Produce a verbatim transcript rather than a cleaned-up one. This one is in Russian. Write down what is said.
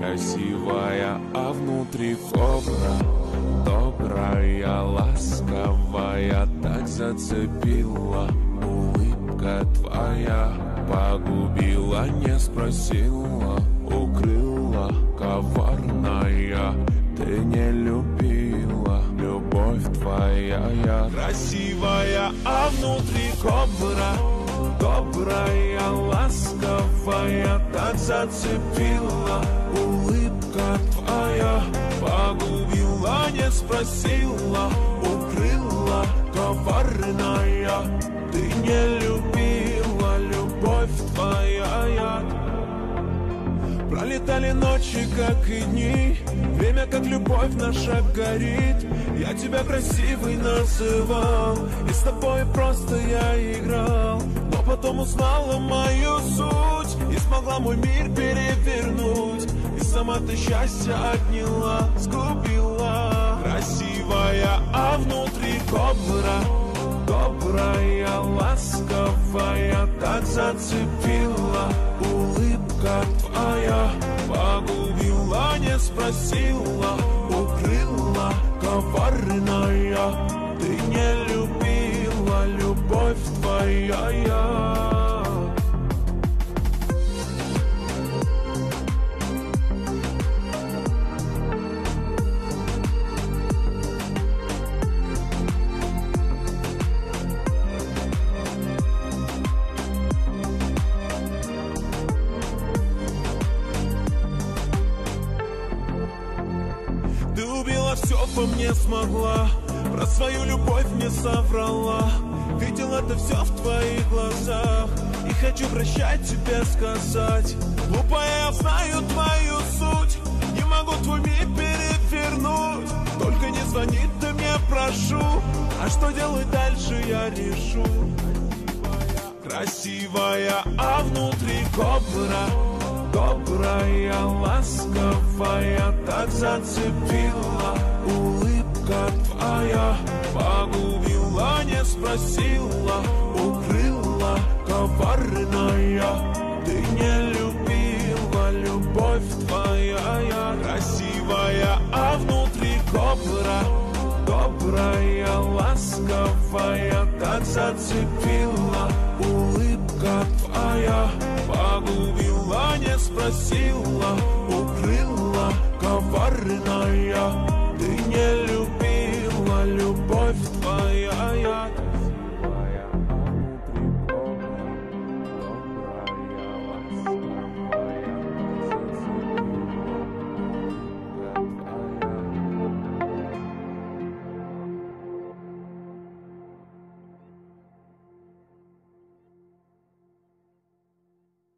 Красивая, а внутри кобра, добрая, ласковая, так зацепила. Улыбка твоя погубила, не спросила, укрыла. Коварная, ты не любила, любовь твоя я. Красивая, а внутри кобра, добрая, ласковая, так зацепила. Улыбка твоя погубила, не спросила, укрыла. Коварная, ты не любила, любовь твоя я. Пролетали ночи, как и дни, время, как любовь наша горит. Я тебя красивой называл, и с тобой просто я играл. Но потом узнала мою суть и смогла мой мир перевернуть. И сама ты счастье отняла, сгубила. Красивая, а внутри кобра, добрая, ласковая, так зацепила. Улыбка твоя погубила, не спросила, укрыла. Коварная, ты не любила, любовь твоя я. Ты убила все, по мне смогла, про свою любовь мне соврала. Видел это все в твоих глазах, и хочу прощать тебе сказать. Глупая, я знаю твою суть, не могу твой мир перевернуть. Только не звони ты мне, прошу, а что делать дальше я решу. Красивая, а внутри кобра, добрая, ласковая, так зацепила. Улыбка твоя погубила, не спросила, укрыла. Коварная, ты не любила, любовь твоя я. Красивая, а внутри кобра, добрая, ласковая, так зацепила. Улыбка твоя погубила, не спросила, укрыла. Коварная, ты не любила, любовь